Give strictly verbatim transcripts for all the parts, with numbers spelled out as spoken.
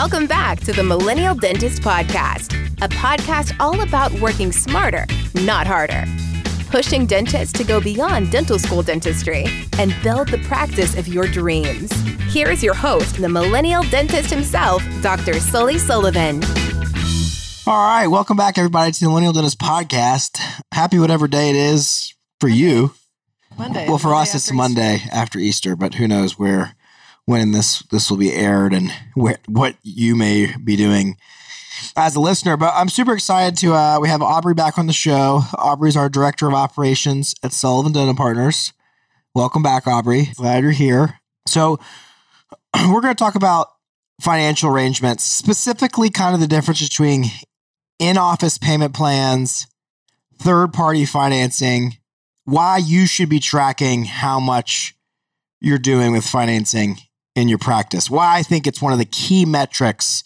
Welcome back to the Millennial Dentist Podcast, a podcast all about working smarter, not harder. Pushing dentists to go beyond dental school dentistry and build the practice of your dreams. Here is your host, the Millennial Dentist himself, Doctor Sully Sullivan. All right, welcome back, everybody, to the Millennial Dentist Podcast. Happy whatever day it is for you. Monday. Well, for Monday us, it's after Monday Easter. after Easter, but who knows where, when this this will be aired and where, what you may be doing as a listener. But I'm super excited to, uh, we have Aubrey back on the show. Aubrey's our Director of Operations at Sullivan Dental Partners. Welcome back, Aubrey. Glad you're here. So we're going to talk about financial arrangements, specifically kind of the difference between in-office payment plans, third-party financing, why you should be tracking how much you're doing with financing in your practice, why I think it's one of the key metrics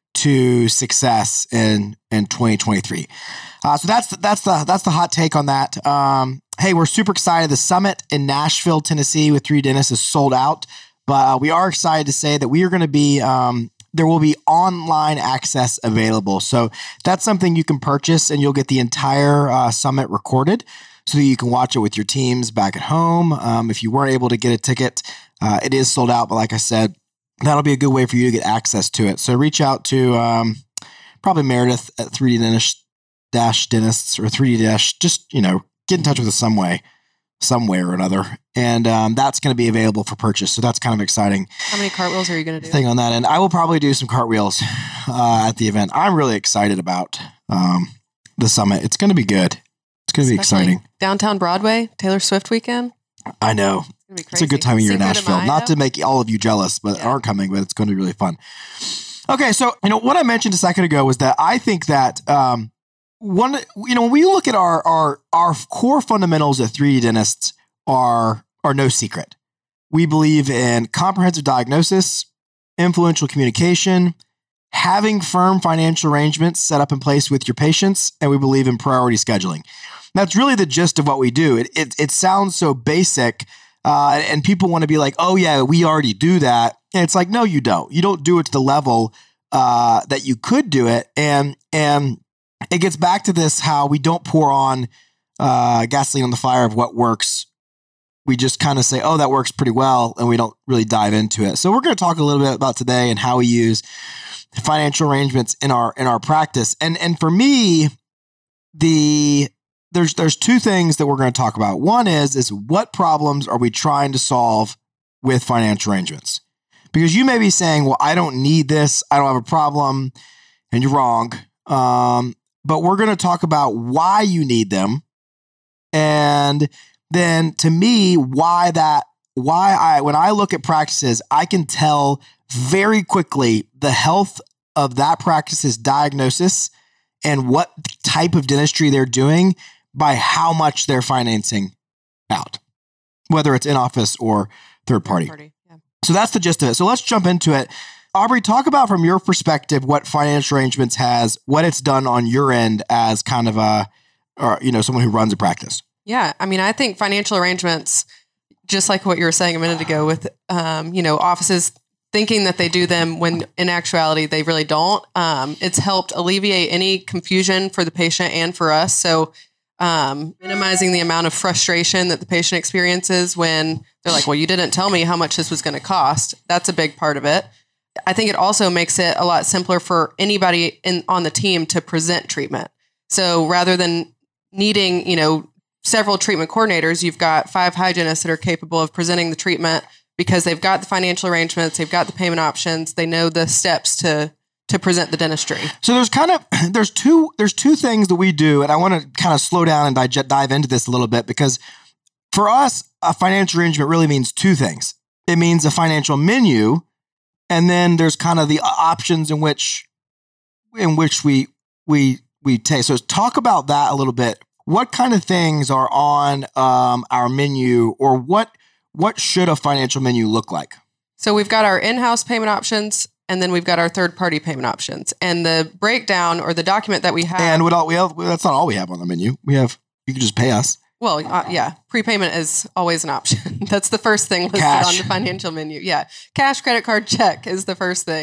to success in, in twenty twenty-three. Uh, so that's that's the that's the hot take on that. Um, hey, we're super excited. The summit in Nashville, Tennessee, with three dentists is sold out, but uh, we are excited to say that we are going to be um, there will be online access available. So that's something you can purchase, and you'll get the entire uh, summit recorded, so that you can watch it with your teams back at home. Um, if you weren't able to get a ticket, uh, it is sold out. But like I said, that'll be a good way for you to get access to it. So reach out to um, probably Meredith at three D Dentist dash Dentists or three D dash, just, you know, get in touch with us some way, some way or another. And um, that's going to be available for purchase. So that's kind of exciting. How many cartwheels are you going to do? Thing on that end. I will probably do some cartwheels uh, at the event. I'm really excited about um, the summit. It's going to be good. It's going to be Especially exciting. Downtown Broadway, Taylor Swift weekend. I know. It's, gonna be crazy. It's a good time of year in Cinco de Nashville. Mayo. Not to make all of you jealous, but Yeah. aren't coming, but it's going to be really fun. Okay, so, you know, what I mentioned a second ago was that I think that um, one, you know, when we look at our our our core fundamentals at three D Dentists are are no secret. We believe in comprehensive diagnosis, influential communication, having firm financial arrangements set up in place with your patients, and we believe in priority scheduling. That's really the gist of what we do. It it, it sounds so basic, uh, and, and people want to be like, oh, yeah, we already do that. And it's like, no, you don't. You don't do it to the level uh, that you could do it. And, and it gets back to this, how we don't pour on uh, gasoline on the fire of what works. We just kind of say, oh, that works pretty well, and we don't really dive into it. So we're going to talk a little bit about today and how we use financial arrangements in our in our practice. And and for me, the there's there's two things that we're going to talk about. One is is what problems are we trying to solve with financial arrangements? Because you may be saying, well, I don't need this, I don't have a problem, and you're wrong. Um, but we're going to talk about why you need them, and then to me, why that, why I, when I look at practices, I can tell very quickly the health of that practice's diagnosis and what type of dentistry they're doing by how much they're financing out, whether it's in-office or third party. Party, yeah. So that's the gist of it. So let's jump into it. Aubrey, talk about from your perspective what financial arrangements has, what it's done on your end as kind of a, or, you know, someone who runs a practice. Yeah. I mean, I think financial arrangements, just like what you were saying a minute ago with, um, you know, offices thinking that they do them when in actuality they really don't. Um, it's helped alleviate any confusion for the patient and for us. So um, minimizing the amount of frustration that the patient experiences when they're like, well, you didn't tell me how much this was going to cost. That's a big part of it. I think it also makes it a lot simpler for anybody in on the team to present treatment. So rather than needing, you know, several treatment coordinators, you've got five hygienists that are capable of presenting the treatment because they've got the financial arrangements, they've got the payment options, they know the steps to to present the dentistry. So there's kind of there's two there's two things that we do, and I want to kind of slow down and dig- dive into this a little bit, because for us, a financial arrangement really means two things. It means a financial menu, and then there's kind of the options in which in which we we we take. So talk about that a little bit. What kind of things are on um, our menu, or what what should a financial menu look like? So we've got our in-house payment options, and then we've got our third-party payment options. And the breakdown or the document that we have, And what all we have, that's not all we have on the menu. We have, you can just pay us. well, uh, yeah, prepayment is always an option. That's the first thing listed Cash. on the financial menu. Yeah, cash, credit card, check is the first thing.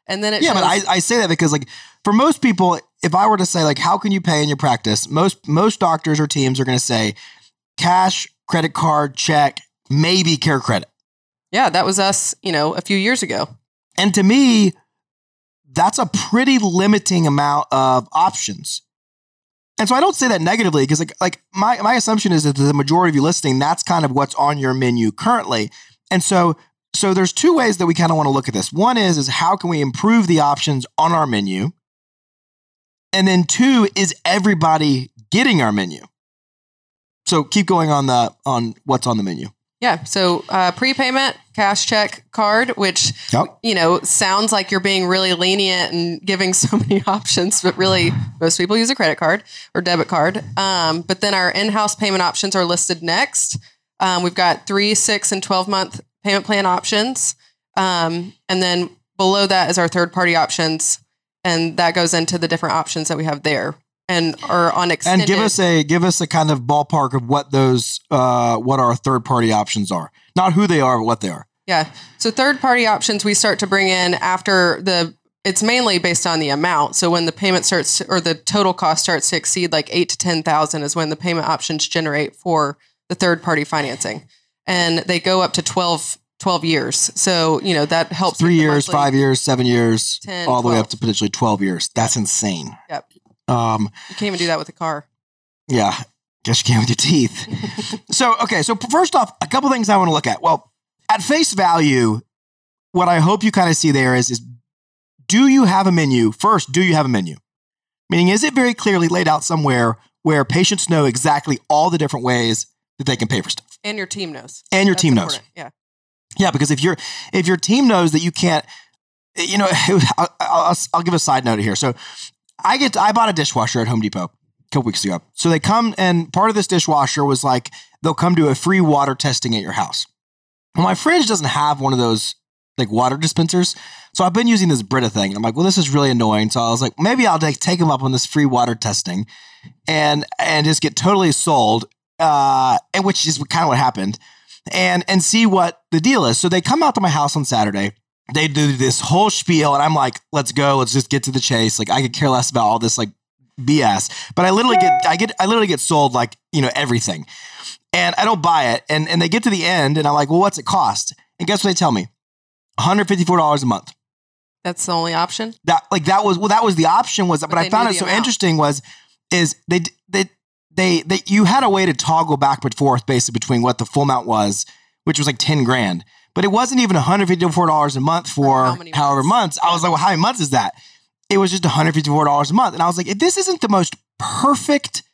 And then it yeah, shows, but I, I say that because like for most people, if I were to say like, how can you pay in your practice? Most, most doctors or teams are going to say cash, credit card, check, maybe Care Credit. yeah, that was us, you know, a few years ago. And to me, that's a pretty limiting amount of options. And so I don't say that negatively because like, like my, my assumption is that the majority of you listening, that's kind of what's on your menu currently. And so, so there's two ways that we kind of want to look at this. One is, is how can we improve the options on our menu? And then two, is everybody getting our menu? So keep going on the, on what's on the menu. Yeah. So uh, prepayment, cash, check, card, which, Yep. you know, sounds like you're being really lenient and giving so many options, but really most people use a credit card or debit card. Um, but then our in-house payment options are listed next. Um, we've got three, six, and twelve month payment plan options. Um, and then below that is our third party options. And that goes into the different options that we have there. And are on extended. And give us a give us a kind of ballpark of what those uh, what our third party options are, not who they are, but what they are. Yeah. So third party options we start to bring in after the. It's mainly based on the amount. So when the payment starts to, or the total cost starts to exceed like eight to ten thousand is when the payment options generate for the third party financing, and they go up to twelve, twelve years. So you know that helps. Three years, five years, seven years, ten, all the way twelve. up to potentially twelve years. That's insane. Yep. Um, You can't even do that with a car. yeah, guess you can with your teeth. So, okay. So first off, a couple things I want to look at. Well, at face value, what I hope you kind of see there is, is do you have a menu? First, do you have a menu? Meaning, is it very clearly laid out somewhere where patients know exactly all the different ways that they can pay for stuff? And your team knows. And your That's team important. knows. Yeah. Yeah, because if your if your team knows that you can't, you know, I'll, I'll, I'll give a side note here. So I get to, I bought a dishwasher at Home Depot a couple weeks ago. So they come, and part of this dishwasher was like they'll come do a free water testing at your house. Well, my fridge doesn't have one of those like water dispensers, so I've been using this Brita thing. And I'm like, well, this is really annoying. So I was like, maybe I'll take take them up on this free water testing, and and just get totally sold. Uh, and which is kind of what happened. And and see what the deal is. So they come out to my house on Saturday. They do this whole spiel, and I'm like, let's go. Let's just get to the chase. Like, I could care less about all this like B S. But I literally get, I get, I literally get sold like, you know, everything. And I don't buy it. And and they get to the end, and I'm like, well, what's it cost? And guess what they tell me? one hundred fifty-four dollars a month. That's the only option. That like that was well, that was the option was. But, but I found it so amount. interesting was is they they they they you had a way to toggle back and forth basically between what the full amount was, which was like ten grand. But it wasn't even one hundred fifty-four dollars a month for how however months. I was like, well, how many months is that? It was just one hundred fifty-four dollars a month. And I was like, if this isn't the most perfect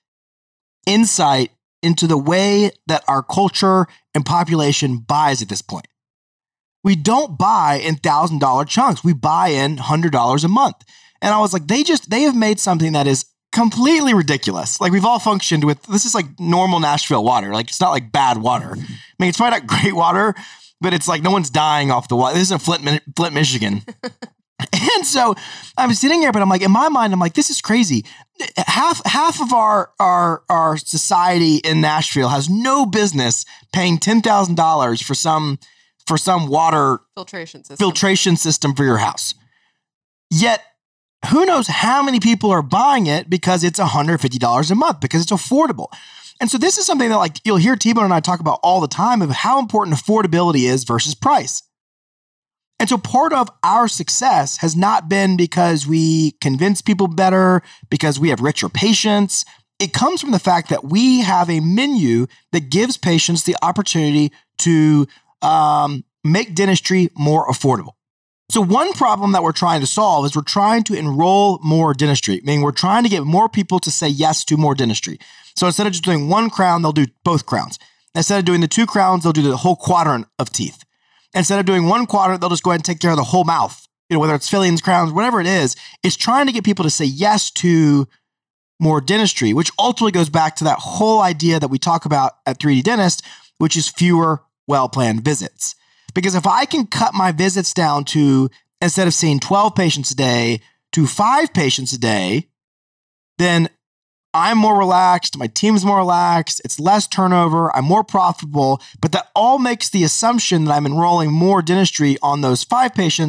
insight into the way that our culture and population buys at this point. We don't buy in one thousand dollars chunks. We buy in one hundred dollars a month. And I was like, they just, they have made something that is completely ridiculous. Like we've all functioned with, this is like normal Nashville water. Like it's not like bad water. I mean, it's probably not great water, but it's like no one's dying off the water. This isn't Flint, Flint, Michigan. And so I'm sitting here, but I'm like, in my mind, I'm like, this is crazy. Half half of our our our society in Nashville has no business paying ten thousand dollars for some for some water filtration system. filtration system for your house. Yet, who knows how many people are buying it because it's one hundred fifty dollars a month because it's affordable. And so this is something that like you'll hear T-Bone and I talk about all the time of how important affordability is versus price. And so part of our success has not been because we convince people better, because we have richer patients. It comes from the fact that we have a menu that gives patients the opportunity to um, make dentistry more affordable. So one problem that we're trying to solve is we're trying to enroll more dentistry, meaning we're trying to get more people to say yes to more dentistry. So instead of just doing one crown, they'll do both crowns. Instead of doing the two crowns, they'll do the whole quadrant of teeth. Instead of doing one quadrant, they'll just go ahead and take care of the whole mouth. You know, whether it's fillings, crowns, whatever it is, it's trying to get people to say yes to more dentistry, which ultimately goes back to that whole idea that we talk about at three D Dentist, which is fewer well-planned visits. Because if I can cut my visits down to, instead of seeing twelve patients a day, to five patients a day, then I'm more relaxed, my team's more relaxed, it's less turnover, I'm more profitable, but that all makes the assumption that I'm enrolling more dentistry on those five patients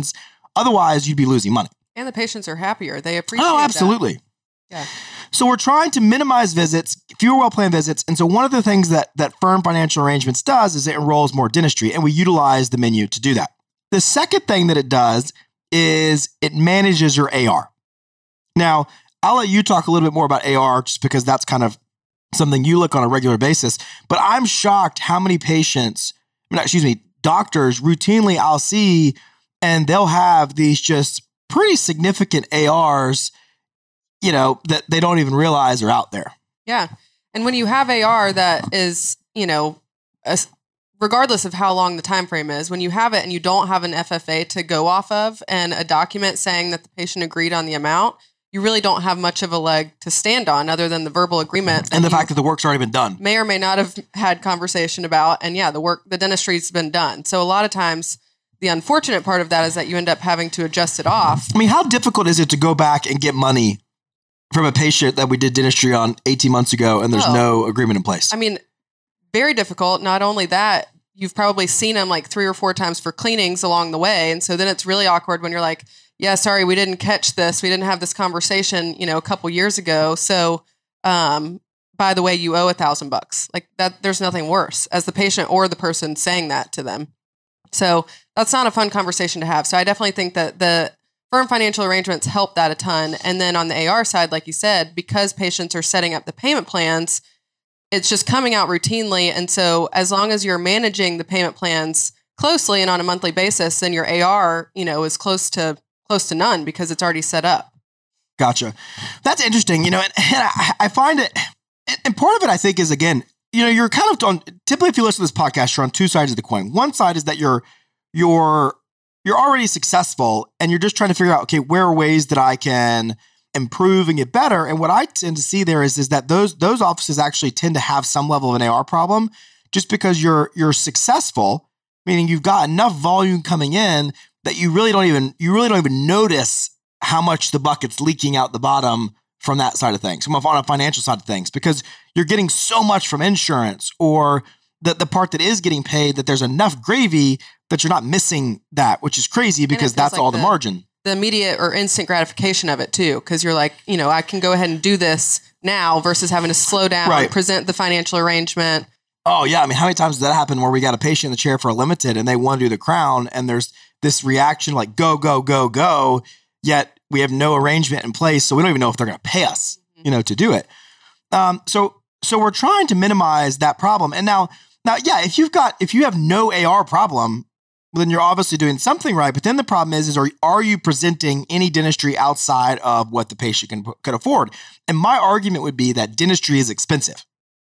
Otherwise, you'd be losing money. And the patients are happier. They appreciate Oh, absolutely. That. Yeah. So we're trying to minimize visits, fewer well-planned visits. And so one of the things that, that Firm Financial Arrangements does is it enrolls more dentistry, and we utilize the menu to do that. The second thing that it does is it manages your A R. Now, I'll let you talk a little bit more about A R just because that's kind of something you look on a regular basis. But I'm shocked how many patients, excuse me, doctors routinely I'll see, and they'll have these just pretty significant A Rs, you know, that they don't even realize are out there. Yeah. And when you have A R that is, you know, a, regardless of how long the time frame is, when you have it and you don't have an F F A to go off of and a document saying that the patient agreed on the amount, you really don't have much of a leg to stand on other than the verbal agreement. And the fact that the work's already been done. May or may not have had conversation about. And yeah, the work, the dentistry's been done. So a lot of times the unfortunate part of that is that you end up having to adjust it off. I mean, how difficult is it to go back and get money from a patient that we did dentistry on eighteen months ago and there's oh. no agreement in place? I mean, very difficult. Not only that, you've probably seen them like three or four times for cleanings along the way. And so then it's really awkward when you're like, yeah, sorry, we didn't catch this. We didn't have this conversation, you know, a couple years ago. So, um, by the way, you owe a thousand bucks. Like that, there's nothing worse as the patient or the person saying that to them. So that's not a fun conversation to have. So I definitely think that the Firm Financial Arrangements help that a ton. And then on the A R side, like you said, because patients are setting up the payment plans, it's just coming out routinely. And so as long as you're managing the payment plans closely and on a monthly basis, then your A R, you know, is close to close to none because it's already set up. Gotcha. That's interesting. You know, and, and I, I find it, and part of it I think is, again, you know, you're kind of on, typically if you listen to this podcast, you're on two sides of the coin. One side is that you're, you're, you're already successful and you're just trying to figure out, okay, where are ways that I can improve and get better? And what I tend to see there is, is that those, those offices actually tend to have some level of an A R problem just because you're, you're successful, meaning you've got enough volume coming in that you really don't even, you really don't even notice how much the bucket's leaking out the bottom from that side of things, from on a financial side of things, because you're getting so much from insurance or the, the part that is getting paid that there's enough gravy that you're not missing that, which is crazy because that's like all the, the margin. The immediate or instant gratification of it too. Cause you're like, you know, I can go ahead and do this now versus having to slow down, right. present the financial arrangement. Oh yeah. I mean, how many times does that happen where we got a patient in the chair for a limited and they want to do the crown and there's this reaction like go, go, go, go, yet we have no arrangement in place. So we don't even know if they're going to pay us, mm-hmm. you know, to do it. Um, so, so we're trying to minimize that problem. And now, now, yeah, if you've got, if you have no A R problem, then you're obviously doing something right. But then the problem is, is are, are you presenting any dentistry outside of what the patient can, can afford? And my argument would be that dentistry is expensive.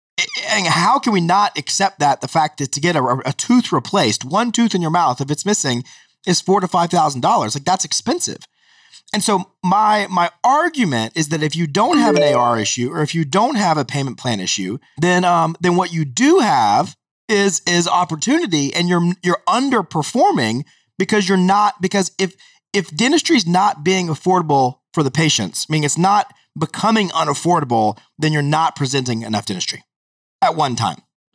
And how can we not accept that the fact that to get a, a tooth replaced, one tooth in your mouth, if it's missing, is four to five thousand dollars? Like that's expensive. And so my my argument is that if you don't have an A R issue or if you don't have a payment plan issue, then um then what you do have is is opportunity, and you're you're underperforming because you're not because if if dentistry is not being affordable for the patients, meaning it's not becoming unaffordable, then you're not presenting enough dentistry at one time.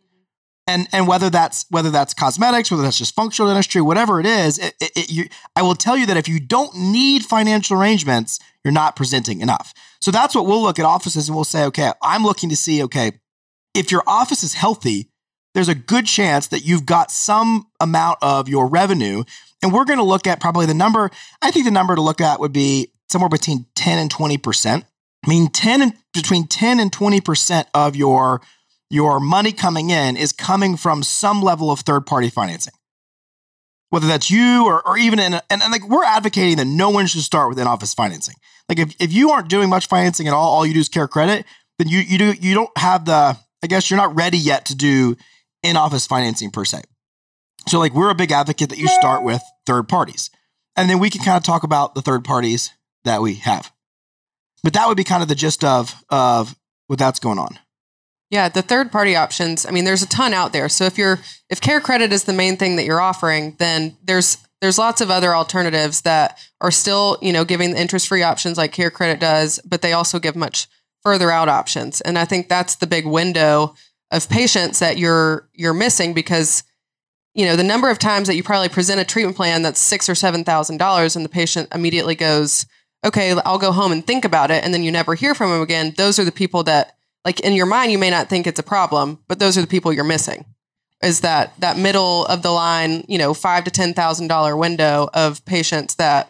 And and whether that's whether that's cosmetics, whether that's just functional dentistry, whatever it is, it, it, it, you, I will tell you that if you don't need financial arrangements, you're not presenting enough. So that's what we'll look at offices and we'll say, okay, I'm looking to see, okay, if your office is healthy, there's a good chance that you've got some amount of your revenue. And we're going to look at probably the number, I think the number to look at would be somewhere between ten and twenty percent. I mean, ten and between ten and twenty percent of your your money coming in is coming from some level of third-party financing. Whether that's you or, or even in, a, and, and like we're advocating that no one should start with in-office financing. Like if, if you aren't doing much financing at all, all you do is Care Credit, then you you do you don't have the, I guess you're not ready yet to do in-office financing per se. So like we're a big advocate that you start with third parties. And then we can kind of talk about the third parties that we have. But that would be kind of the gist of, of what that's going on. Yeah, the third party options, I mean, there's a ton out there. So if you're if Care Credit is the main thing that you're offering, then there's there's lots of other alternatives that are still, you know, giving the interest-free options like Care Credit does, but they also give much further out options. And I think that's the big window of patients that you're you're missing because, you know, the number of times that you probably present a treatment plan that's six or seven thousand dollars, and the patient immediately goes, "Okay, I'll go home and think about it," and then you never hear from them again. Those are the people that, like, in your mind, you may not think it's a problem, but those are the people you're missing. Is that that middle of the line, you know, five to ten thousand dollar window of patients that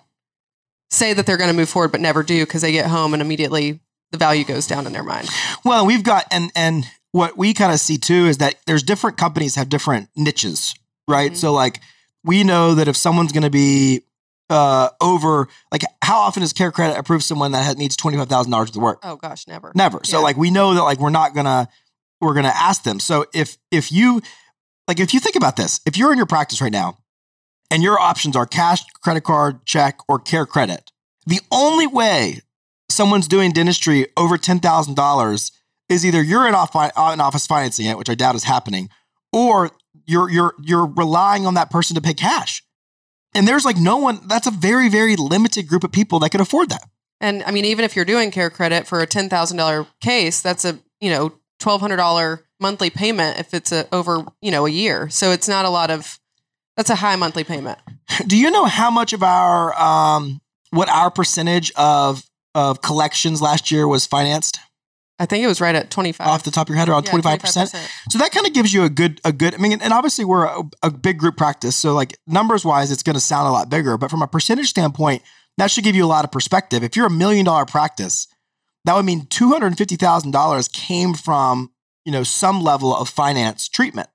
say that they're going to move forward but never do because they get home and immediately the value goes down in their mind. Well, we've got and and what we kind of see too is that there's different companies have different niches. Right. Mm-hmm. So like we know that if someone's going to be uh, over, like how often does Care Credit approve someone that has, needs twenty-five thousand dollars worth of work? Oh gosh, never. Never. So yeah. like we know that like we're not going to, we're going to ask them. So if, if you, like if you think about this, if you're in your practice right now and your options are cash, credit card, check, or Care Credit, the only way someone's doing dentistry over ten thousand dollars is either you're in office financing it, which I doubt is happening, or You're you're you're relying on that person to pay cash. And there's like no one, that's a very, very limited group of people that can afford that. And I mean, even if you're doing Care Credit for a ten thousand dollars case, that's a, you know, twelve hundred dollars monthly payment if it's a, over, you know, a year. So it's not a lot of, that's a high monthly payment. Do you know how much of our, um, what our percentage of, of collections last year was financed? I think it was right at twenty-five. Off the top of your head, around yeah, twenty-five percent. So that kind of gives you a good, a good, I mean, and obviously we're a, a big group practice. So like numbers wise, it's going to sound a lot bigger, but from a percentage standpoint, that should give you a lot of perspective. If you're a million dollar practice, that would mean two hundred fifty thousand dollars came from, you know, some level of finance treatment.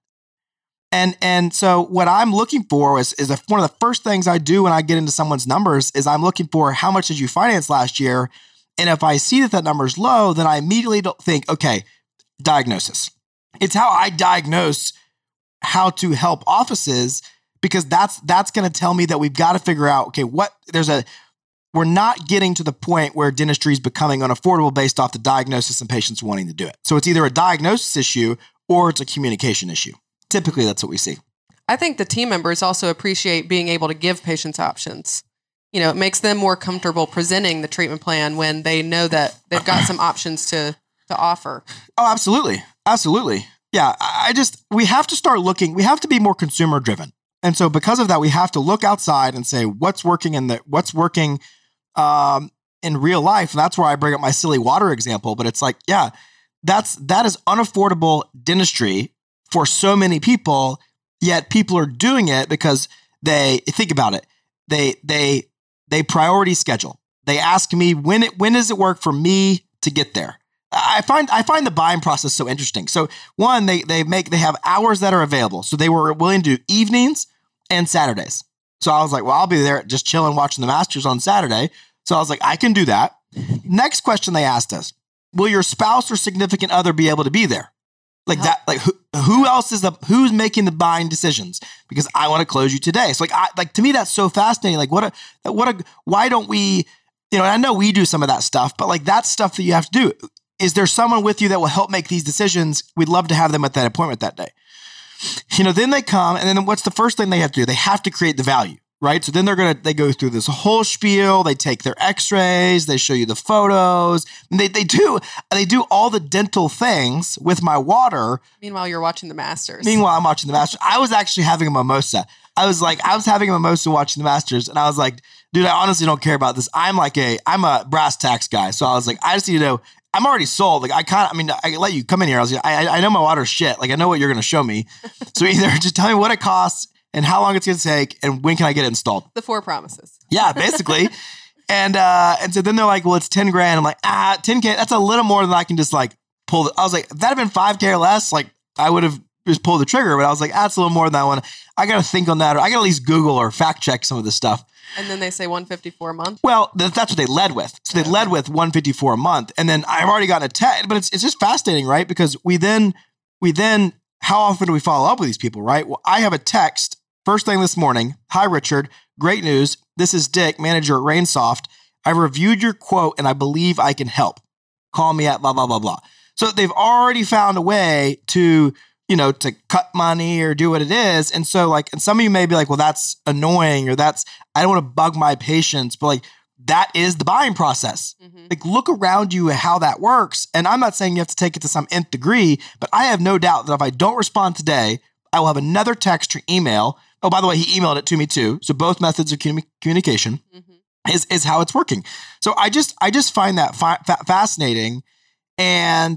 And, and so what I'm looking for is, is a, one of the first things I do when I get into someone's numbers is I'm looking for how much did you finance last year? And if I see that that number is low, then I immediately don't think, okay, diagnosis. It's how I diagnose how to help offices because that's that's going to tell me that we've got to figure out, okay, what there's a we're not getting to the point where dentistry is becoming unaffordable based off the diagnosis and patients wanting to do it. So it's either a diagnosis issue or it's a communication issue. Typically, that's what we see. I think the team members also appreciate being able to give patients options. You know, it makes them more comfortable presenting the treatment plan when they know that they've got some options to to offer. Oh, absolutely. Absolutely. Yeah. I just, we have to start looking, we have to be more consumer driven. And so because of that, we have to look outside and say, what's working in the, what's working um, in real life. And that's where I bring up my silly water example, but it's like, yeah, that's, that is unaffordable dentistry for so many people, yet people are doing it because they, think about it. They, they, They priority schedule. They ask me when it when does it work for me to get there. I find I find the buying process so interesting. So one, they they make they have hours that are available. So they were willing to do evenings and Saturdays. So I was like, well, I'll be there just chilling watching the Masters on Saturday. So I was like, I can do that. Next question they asked us: will your spouse or significant other be able to be there? Like that, like who, who else is the, who's making the buying decisions? Because I want to close you today. So like, I, like to me, that's so fascinating. Like what a, what a, why don't we, you know, and I know we do some of that stuff, but like that's stuff that you have to do. Is there someone with you that will help make these decisions? We'd love to have them at that appointment that day. You know, then they come and then what's the first thing they have to do? They have to create the value. Right. So then they're going to, they go through this whole spiel. They take their x-rays. They show you the photos. And they, they do, they do all the dental things with my water. Meanwhile, you're watching the Masters. Meanwhile, I'm watching the Masters. I was actually having a mimosa. I was like, I was having a mimosa watching the Masters. And I was like, dude, I honestly don't care about this. I'm like a, I'm a brass tacks guy. So I was like, I just need to know, I'm already sold. Like I kind of, I mean, I let you come in here. I was like, I, I know my water's shit. Like I know what you're going to show me. So either just tell me what it costs and how long it's going to take, and when can I get it installed? The four promises. Yeah, basically. and uh, and so then they're like, well, it's ten grand. I'm like, ah, ten K, that's a little more than I can just like pull. The, I was like, if that had been five K or less, like I would have just pulled the trigger. But I was like, ah, that's a little more than that one. I got to think on that, or I got to at least Google or fact check some of this stuff. And then they say one hundred fifty-four a month? Well, th- that's what they led with. So they okay. led with one hundred fifty-four a month. And then I've already gotten a text, but it's it's just fascinating, right? Because we then, we then, how often do we follow up with these people, right? Well, I have a text first thing this morning. Hi, Richard. Great news. This is Dick, manager at Rainsoft. I reviewed your quote and I believe I can help. Call me at blah, blah, blah, blah. So they've already found a way to, you know, to cut money or do what it is. And so like, and some of you may be like, well, that's annoying or that's, I don't want to bug my patients, but like, that is the buying process. Mm-hmm. Like look around you at how that works. And I'm not saying you have to take it to some nth degree, but I have no doubt that if I don't respond today, I will have another text or email. Oh, by the way, he emailed it to me too. So both methods of commu- communication mm-hmm. is, is how it's working. So I just, I just find that fi- fa- fascinating. And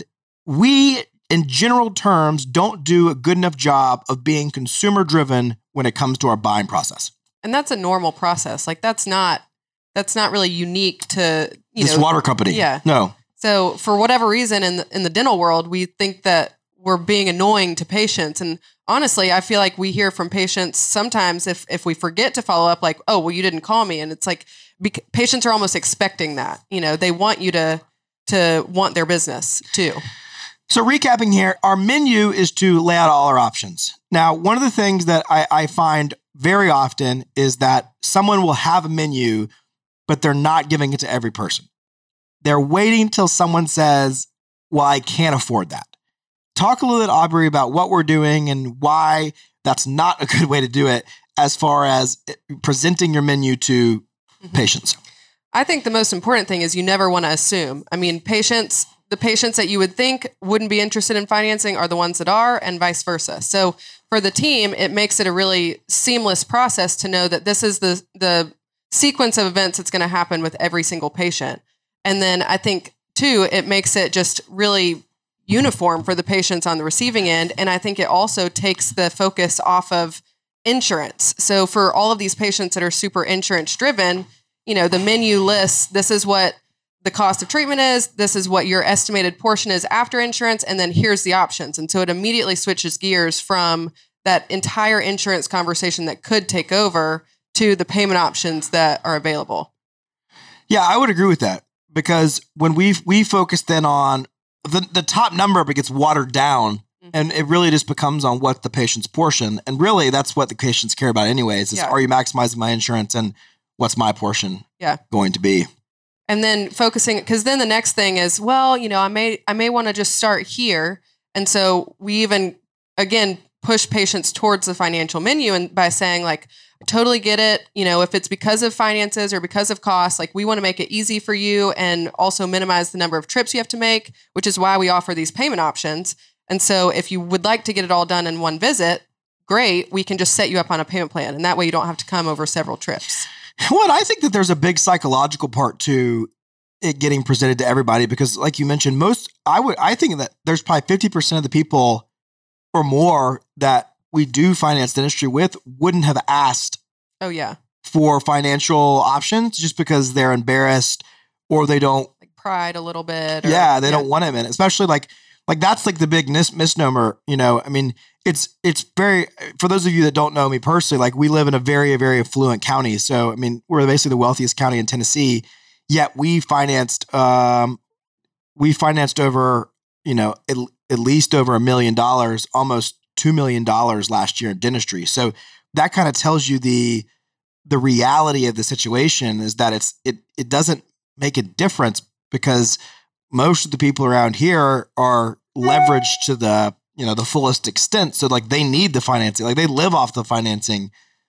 we, in general terms, don't do a good enough job of being consumer driven when it comes to our buying process. And that's a normal process. Like that's not, that's not really unique to, you this know, water company. Yeah. No. So for whatever reason in the, in the dental world, we think that we're being annoying to patients. And honestly, I feel like we hear from patients sometimes if if we forget to follow up, like, oh, well, you didn't call me. And it's like bec- patients are almost expecting that. You know, they want you to to want their business too. So recapping here, our menu is to lay out all our options. Now, one of the things that I, I find very often is that someone will have a menu, but they're not giving it to every person. They're waiting till someone says, well, I can't afford that. Talk a little bit, Aubrey, about what we're doing and why that's not a good way to do it as far as presenting your menu to mm-hmm. patients. I think the most important thing is you never want to assume. I mean, patients, the patients that you would think wouldn't be interested in financing are the ones that are, and vice versa. So for the team, it makes it a really seamless process to know that this is the the sequence of events that's going to happen with every single patient. And then I think, too, it makes it just really uniform for the patients on the receiving end. And I think it also takes the focus off of insurance. So for all of these patients that are super insurance driven, you know, the menu lists, this is what the cost of treatment is, this is what your estimated portion is after insurance, and then here's the options. And so it immediately switches gears from that entire insurance conversation that could take over to the payment options that are available. Yeah, I would agree with that, because when we we focus then on The the top number gets watered down, mm-hmm. and it really just becomes on what the patient's portion. And really, that's what the patients care about anyways, is yeah. are you maximizing my insurance and what's my portion yeah. going to be? And then focusing, because then the next thing is, well, you know, I may I may want to just start here. And so we even, again, push patients towards the financial menu and by saying like, I totally get it. You know, if it's because of finances or because of costs, like we want to make it easy for you and also minimize the number of trips you have to make, which is why we offer these payment options. And so if you would like to get it all done in one visit, great, we can just set you up on a payment plan. And that way you don't have to come over several trips. Well, I think that there's a big psychological part to it getting presented to everybody, because like you mentioned, most, I would, I think that there's probably fifty percent of the people or more that we do finance dentistry with wouldn't have asked oh yeah for financial options just because they're embarrassed or they don't like pride a little bit. Or, yeah, they yeah. don't want them in it. Especially like like that's like the big mis- misnomer, you know. I mean, it's it's very, for those of you that don't know me personally, like we live in a very very affluent county. So I mean, we're basically the wealthiest county in Tennessee. Yet we financed um we financed over, you know, at, at least over a million dollars, almost two million dollars last year in dentistry. So that kind of tells you the the reality of the situation is that it's it it doesn't make a difference because most of the people around here are leveraged to the, you know, the fullest extent. So like they need the financing, like they live off the financing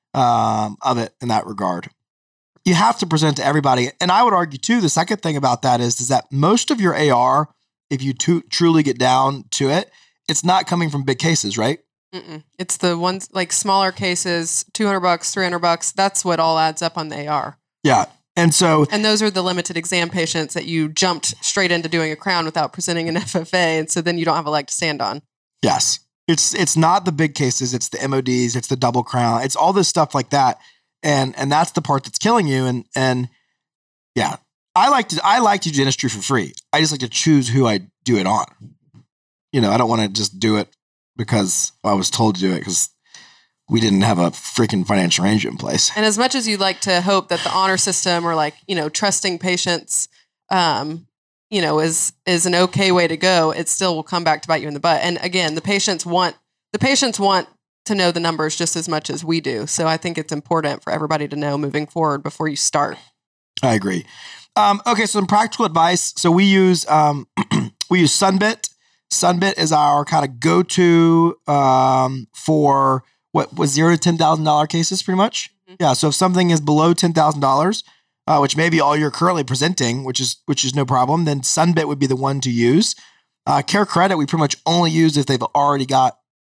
um, of it in that regard. You have to present to everybody. And I would argue too, the second thing about that is, is that most of your A R, if you to, truly get down to it, it's not coming from big cases, right? Mm-mm. It's the ones like smaller cases, two hundred bucks, three hundred bucks. That's what all adds up on the A R. Yeah. And so, and those are the limited exam patients that you jumped straight into doing a crown without presenting an F F A. And so then you don't have a leg to stand on. Yes. It's, it's not the big cases. It's the M O Ds. It's the double crown. It's all this stuff like that. And, and that's the part that's killing you. And, and yeah, I like to, I like to do dentistry for free. I just like to choose who I do it on. You know, I don't want to just do it because I was told to do it because we didn't have a freaking financial arrangement in place. And as much as you'd like to hope that the honor system or like, you know, trusting patients, um, you know, is, is an okay way to go, it still will come back to bite you in the butt. And again, the patients want, the patients want to know the numbers just as much as we do. So I think it's important for everybody to know moving forward before you start. I agree. Um, okay. So some practical advice. So we use, um, we use Sunbit. Sunbit is our kind of go-to, um, for what was zero to ten thousand dollars cases pretty much. Mm-hmm. Yeah. So if something is below ten thousand dollars, uh, which may be all you're currently presenting, which is, which is no problem, then Sunbit would be the one to use. Uh, Care Credit, we pretty much only use if they've already got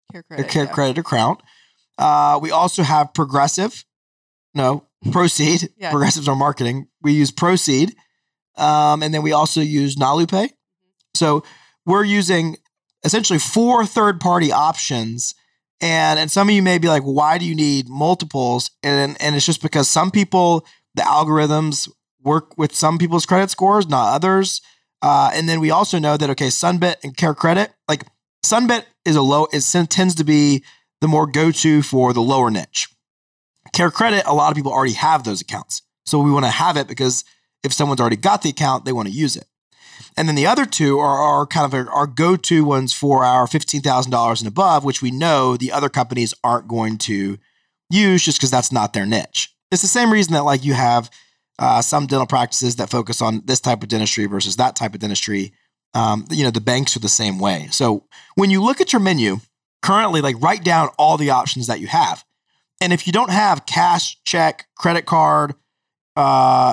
Care Credit, Care yeah. Credit or Crown. Uh, we also have Progressive. No, Proceed. Yeah. Progressive's our marketing. We use Proceed. Um, and then we also use NaluPay. So we're using essentially four third-party options. And, and some of you may be like, why do you need multiples? And, and it's just because some people, the algorithms work with some people's credit scores, not others. Uh, and then we also know that, okay, Sunbit and Care Credit, like Sunbit is a low, it tends to be the more go-to for the lower niche. Care Credit, a lot of people already have those accounts. So we want to have it because if someone's already got the account, they want to use it. And then the other two are, are kind of our, our go-to ones for our fifteen thousand dollars and above, which we know the other companies aren't going to use just because that's not their niche. It's the same reason that like you have uh, some dental practices that focus on this type of dentistry versus that type of dentistry. Um, you know, the banks are the same way. So when you look at your menu currently, like write down all the options that you have. And if you don't have cash, check, credit card, uh,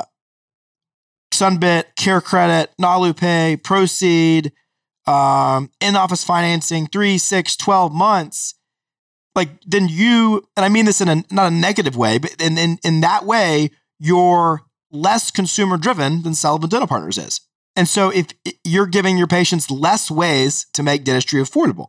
Sunbit, Care Credit, NaluPay, Proceed, um, in-office financing, three, six, twelve months, like then you, and I mean this in a not a negative way, but in, in, in that way, you're less consumer driven than Sullivan Dental Partners is. And so if you're giving your patients less ways to make dentistry affordable.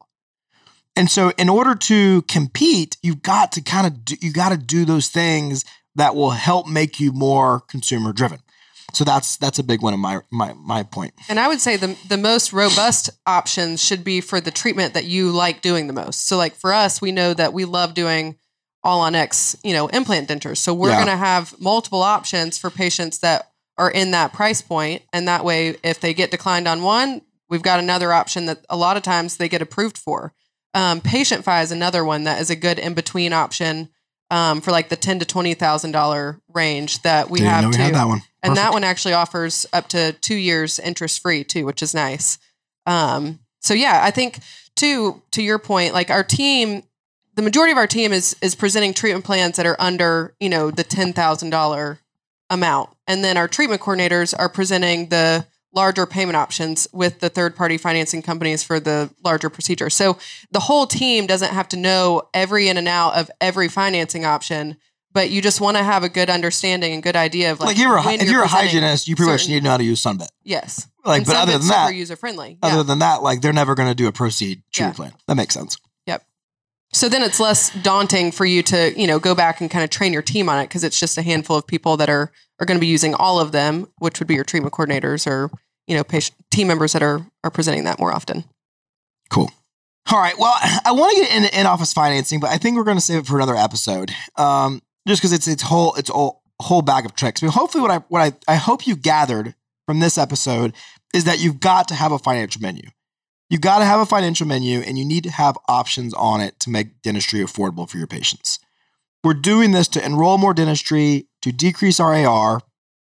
And so in order to compete, you've got to kind of, do, you got to do those things that will help make you more consumer driven. So that's that's a big one of my my my point. And I would say the the most robust options should be for the treatment that you like doing the most. So like for us, we know that we love doing all on X, you know, implant dentures. So we're Yeah. going to have multiple options for patients that are in that price point. And that way, if they get declined on one, we've got another option that a lot of times they get approved for. Um, PatientFi is another one that is a good in-between option um, for like the ten to twenty thousand dollar range that we Didn't have know we too. had that one. And that Perfect. one actually offers up to two years interest free too, which is nice. Um, so yeah, I think too, to your point, like our team, the majority of our team is is presenting treatment plans that are under, you know, the ten thousand dollar amount, and then our treatment coordinators are presenting the larger payment options with the third party financing companies for the larger procedure. So the whole team doesn't have to know every in and out of every financing option, but you just want to have a good understanding and good idea of like, Like, you're a, when if you're a presenting hygienist, you pretty much certain- need to know how to use Sunbit. Yes. Like, And but other Sunbit's than that, super user friendly. other Yeah. than that, like they're never going to do a Proceed treatment Yeah. plan. That makes sense. Yep. So then it's less daunting for you to, you know, go back and kind of train your team on it because it's just a handful of people that are are going to be using all of them, which would be your treatment coordinators or, you know, patient team members that are are presenting that more often. Cool. All right. Well, I want to get into in-office financing, but I think we're going to save it for another episode. Um, just because it's it's whole it's a whole bag of tricks. But hopefully, what I what I I hope you gathered from this episode is that you've got to have a financial menu. You've got to have a financial menu, and you need to have options on it to make dentistry affordable for your patients. We're doing this to enroll more dentistry, to decrease our A R,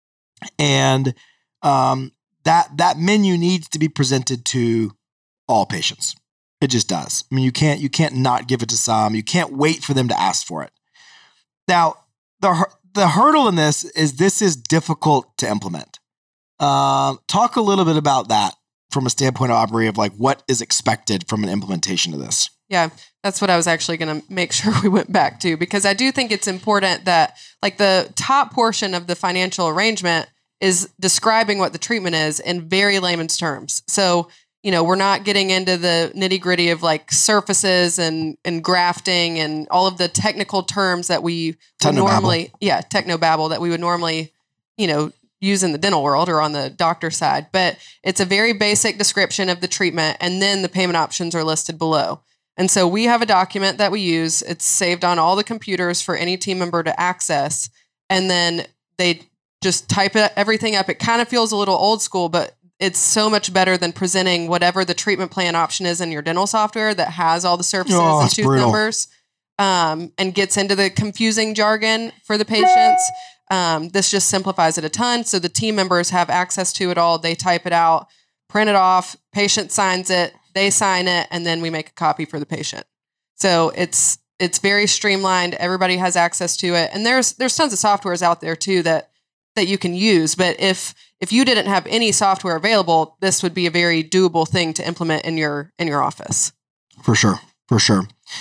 and um, that that menu needs to be presented to all patients. It just does. I mean, you can't you can't not give it to some. You can't wait for them to ask for it. Now, the the hurdle in this is this is difficult to implement. Um, talk a little bit about that from a standpoint of Aubrey of like what is expected from an implementation of this. Yeah, that's what I was actually going to make sure we went back to, because I do think it's important that like the top portion of the financial arrangement is describing what the treatment is in very layman's terms. So, you know, we're not getting into the nitty gritty of like surfaces and, and grafting and all of the technical terms that we would Technobabble. normally, yeah, technobabble that we would normally, you know, use in the dental world or on the doctor side. But it's a very basic description of the treatment, and then the payment options are listed below. And so we have a document that we use. It's saved on all the computers for any team member to access. And then they just type it, everything up. It kind of feels a little old school, but it's so much better than presenting whatever the treatment plan option is in your dental software that has all the surfaces Oh, and it's tooth brutal. numbers, um, and gets into the confusing jargon for the patients. Um, this just simplifies it a ton. So the team members have access to it all. They type it out, print it off, patient signs it, they sign it, and then we make a copy for the patient. So it's it's very streamlined. Everybody has access to it. And there's there's tons of softwares out there too that that you can use. But if if you didn't have any software available, this would be a very doable thing to implement in your in your office. For sure. For sure.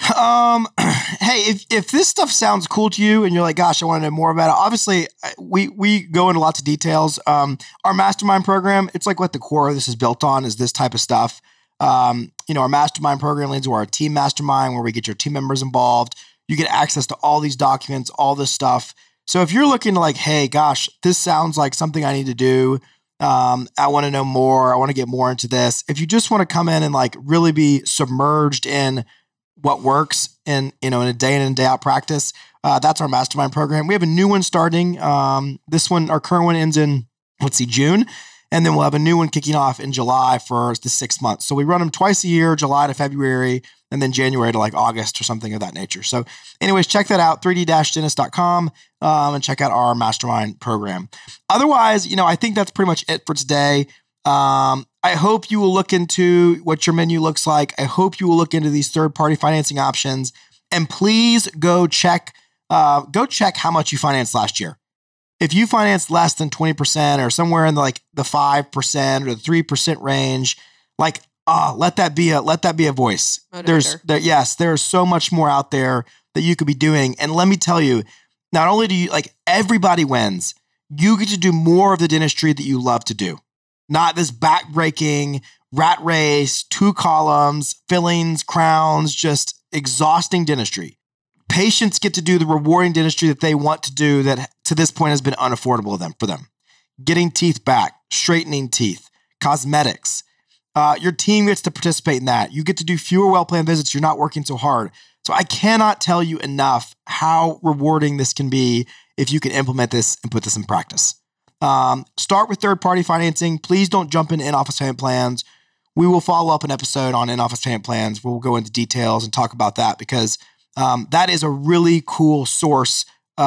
Um, hey, if, if this stuff sounds cool to you and you're like, gosh, I want to know more about it. Obviously we, we go into lots of details. Um, our mastermind program, it's like what the core of this is built on is this type of stuff. Um, you know, our mastermind program leads to our team mastermind where we get your team members involved. You get access to all these documents, all this stuff. So if you're looking to like, hey, gosh, this sounds like something I need to do. Um, I want to know more. I want to get more into this. If you just want to come in and like really be submerged in what works in, you know, in a day in and day out practice, uh, that's our mastermind program. We have a new one starting. Um, this one, our current one ends in, let's see, June. And then we'll have a new one kicking off in July for the six months. So we run them twice a year, July to February, and then January to like August or something of that nature. So anyways, check that out, three D dentist dot com, um, and check out our mastermind program. Otherwise, you know, I think that's pretty much it for today. Um, I hope you will look into what your menu looks like. I hope you will look into these third-party financing options, and please go check, uh, go check how much you financed last year. If you financed less than twenty percent or somewhere in the, like the five percent or the three percent range, like, ah, let that be a, let that be a voice. Motivator. There's there, yes, there's so much more out there that you could be doing. And let me tell you, not only do you like everybody wins, you get to do more of the dentistry that you love to do. Not this back-breaking rat race, two columns, fillings, crowns, just exhausting dentistry. Patients get to do the rewarding dentistry that they want to do that to this point has been unaffordable to them, for them. Getting teeth back, straightening teeth, cosmetics. Uh, your team gets to participate in that. You get to do fewer well-planned visits. You're not working so hard. So I cannot tell you enough how rewarding this can be if you can implement this and put this in practice. Um, start with third-party financing. Please don't jump into in-office payment plans. We will follow up an episode on in-office payment plans where we'll go into details and talk about that because um, that is a really cool source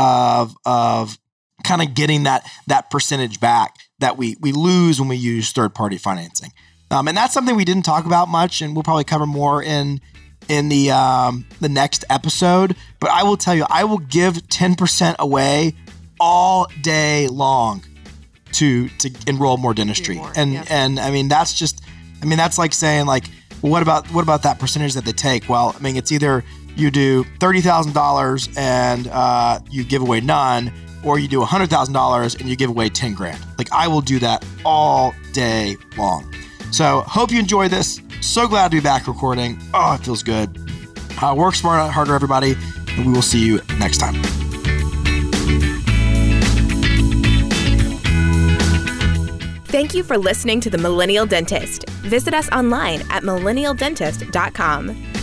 of of kind of getting that that percentage back that we we lose when we use third-party financing. Um, and that's something we didn't talk about much, and we'll probably cover more in in the um, the next episode. But I will tell you, I will give ten percent away all day long to to enroll more dentistry. More, and yeah. and I mean that's just I mean that's like saying like, well, what about what about that percentage that they take? Well, I mean it's either you do thirty thousand dollars and uh, you give away none, or you do one hundred thousand dollars and you give away ten grand. Like I will do that all day long. So hope you enjoy this. So glad to be back recording. Oh, it feels good. Uh, work smarter, not harder, everybody. And we will see you next time. Thank you for listening to The Millennial Dentist. Visit us online at millennial dentist dot com.